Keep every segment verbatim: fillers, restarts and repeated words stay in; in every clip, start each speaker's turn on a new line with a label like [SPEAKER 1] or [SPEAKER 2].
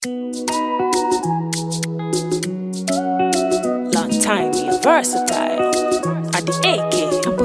[SPEAKER 1] Long time, you're versatile. At the A K,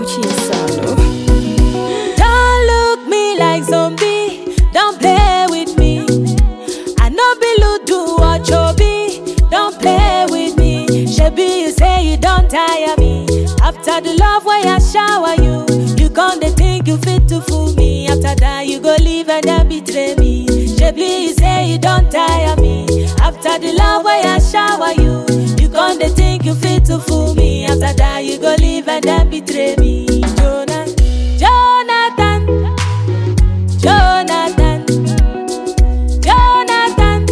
[SPEAKER 1] don't look me like zombie. Don't play with me. I know Bilu do or Chobi. Don't play with me. Shebi, you say you don't tire me. After the love where I shower you, you can't think you fit to fool me. After that, you go leave and then betray me. Shebi, you say you don't tire me. After the love where I shower you, you can't think you fit to fool me. After that, you go leave and then betray me. Jonah, Jonathan, Jonathan, Jonathan,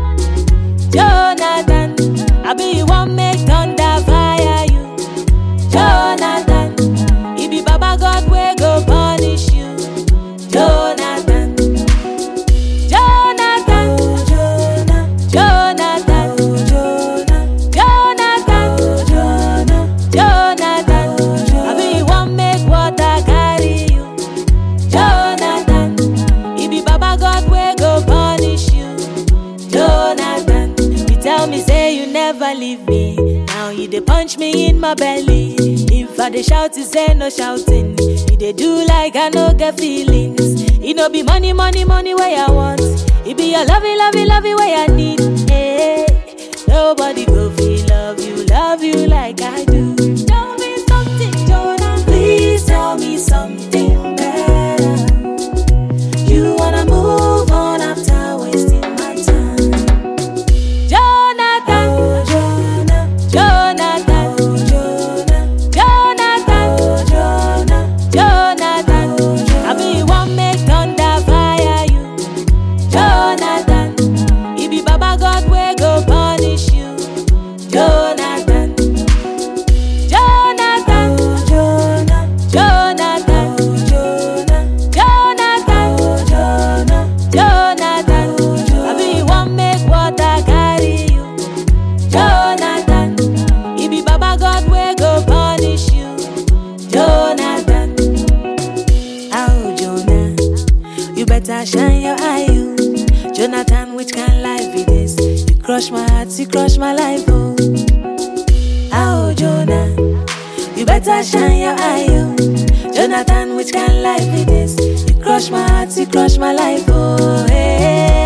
[SPEAKER 1] Jonathan. I be you want make thunder fire you. Jonathan, it be Baba God wey go punish you. Jonathan, Jonathan, Jonah, Jonathan, Jonathan, Jonathan. I be you want make water carry you. Jonathan, it be Baba God wey go punish you. Jonathan, you tell me say you never leave me. Now you dey punch me in my belly. If I dey shout, you say no shouting. You dey do like I no get feelings. It no be money, money, money where I want. It be your lovey, lovey, lovey where I need. Hey, nobody go feel love you, love you like I do. Tell me something, Jonah. Please tell me something better. You wanna move on after wasting my time. Jonathan, oh, Jonah, Jonathan, oh, Jonah, Jonathan, oh, Jonah, Jonathan. Oh, I be you want make thunder fire you. Jonathan, it be Baba God wey go punish you. Jonathan, Jonathan, oh, Jonah, Jonathan, oh, Jonah, Jonathan, oh, Jonah, Jonathan. Oh, I be you want make water carry you. Jonathan, it be Baba God wey go punish you. Jonathan, oh Jonah, you better shine your eye you. Jonathan, which kind life be this? You crush my heart, you crush my life, oh. Oh Jonah, you better shine your eye you. Jonathan, which kind life be this? You crush my heart, you crush my life, oh. Hey.